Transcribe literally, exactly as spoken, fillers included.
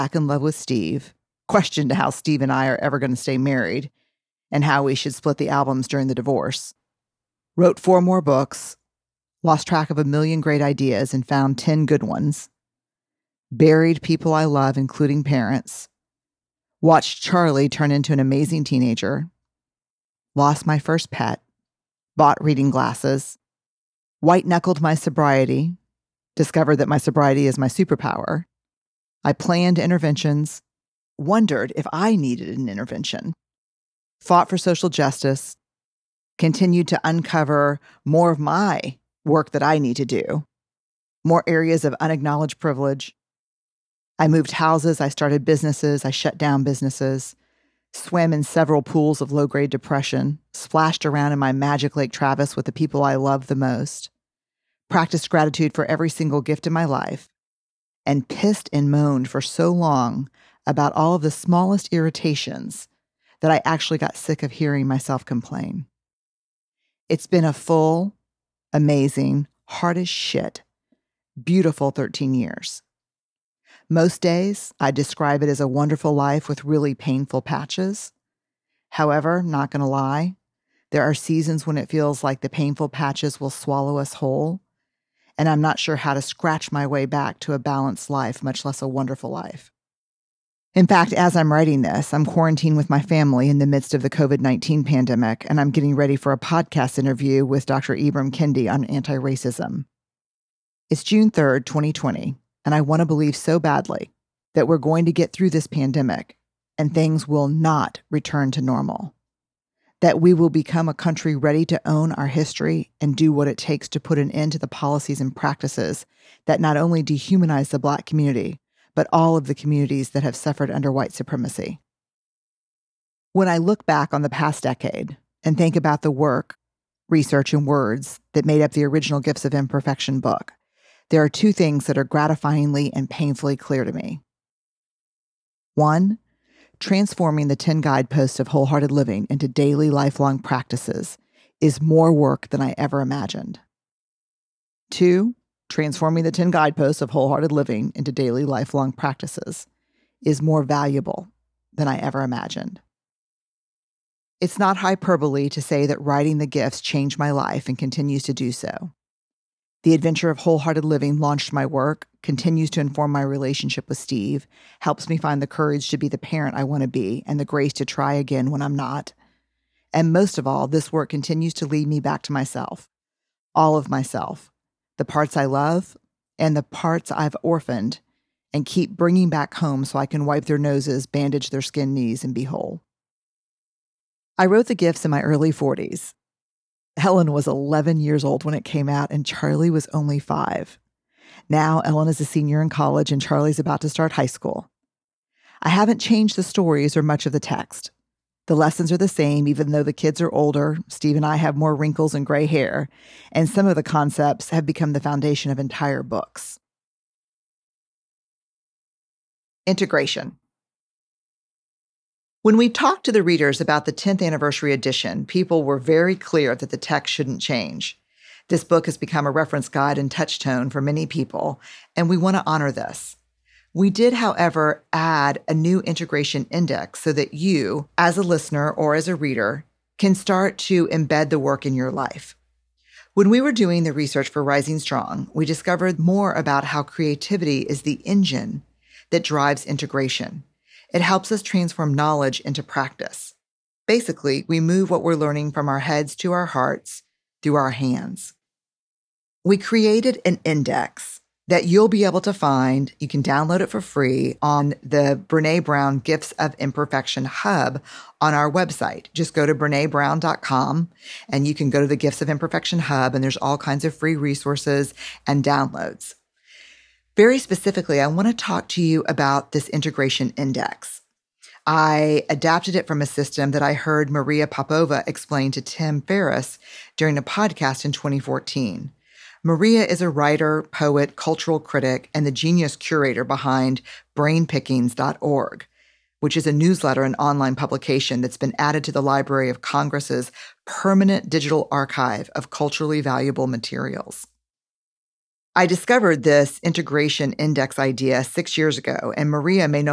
back in love with Steve, questioned how Steve and I are ever going to stay married, and how we should split the albums during the divorce. Wrote four more books, lost track of a million great ideas and found ten good ones. Buried people I love, including parents. Watched Charlie turn into an amazing teenager. Lost my first pet. Bought reading glasses. White-knuckled my sobriety. Discovered that my sobriety is my superpower. I planned interventions. Wondered if I needed an intervention. Fought for social justice. Continued to uncover more of my work that I need to do. More areas of unacknowledged privilege. I moved houses, I started businesses, I shut down businesses, swam in several pools of low-grade depression, splashed around in my magic Lake Travis with the people I love the most, practiced gratitude for every single gift in my life, and pissed and moaned for so long about all of the smallest irritations that I actually got sick of hearing myself complain. It's been a full, amazing, hard as shit, beautiful thirteen years. Most days, I describe it as a wonderful life with really painful patches. However, not going to lie, there are seasons when it feels like the painful patches will swallow us whole, and I'm not sure how to scratch my way back to a balanced life, much less a wonderful life. In fact, as I'm writing this, I'm quarantined with my family in the midst of the covid nineteen pandemic, and I'm getting ready for a podcast interview with Doctor Ibram Kendi on anti-racism. It's June third, twenty twenty. And I want to believe so badly that we're going to get through this pandemic and things will not return to normal. That we will become a country ready to own our history and do what it takes to put an end to the policies and practices that not only dehumanize the Black community, but all of the communities that have suffered under white supremacy. When I look back on the past decade and think about the work, research, and words that made up the original Gifts of Imperfection book, there are two things that are gratifyingly and painfully clear to me. One, transforming the ten guideposts of wholehearted living into daily lifelong practices is more work than I ever imagined. Two, transforming the ten guideposts of wholehearted living into daily lifelong practices is more valuable than I ever imagined. It's not hyperbole to say that writing the gifts changed my life and continues to do so. The adventure of wholehearted living launched my work, continues to inform my relationship with Steve, helps me find the courage to be the parent I want to be and the grace to try again when I'm not. And most of all, this work continues to lead me back to myself, all of myself, the parts I love and the parts I've orphaned, and keep bringing back home so I can wipe their noses, bandage their skinned knees, and be whole. I wrote the gifts in my early forties. Ellen was eleven years old when it came out, and Charlie was only five. Now, Ellen is a senior in college, and Charlie's about to start high school. I haven't changed the stories or much of the text. The lessons are the same, even though the kids are older. Steve and I have more wrinkles and gray hair, and some of the concepts have become the foundation of entire books. Integration. When we talked to the readers about the tenth anniversary edition, people were very clear that the text shouldn't change. This book has become a reference guide and touchstone for many people, and we want to honor this. We did, however, add a new integration index so that you, as a listener or as a reader, can start to embed the work in your life. When we were doing the research for Rising Strong, we discovered more about how creativity is the engine that drives integration. It helps us transform knowledge into practice. Basically, we move what we're learning from our heads to our hearts through our hands. We created an index that you'll be able to find. You can download it for free on the Brené Brown Gifts of Imperfection Hub on our website. Just go to brene brown dot com and you can go to the Gifts of Imperfection Hub, and there's all kinds of free resources and downloads. Very specifically, I want to talk to you about this integration index. I adapted it from a system that I heard Maria Popova explain to Tim Ferriss during a podcast in twenty fourteen. Maria is a writer, poet, cultural critic, and the genius curator behind brain pickings dot org, which is a newsletter and online publication that's been added to the Library of Congress's permanent digital archive of culturally valuable materials. I discovered this integration index idea six years ago, and Maria may no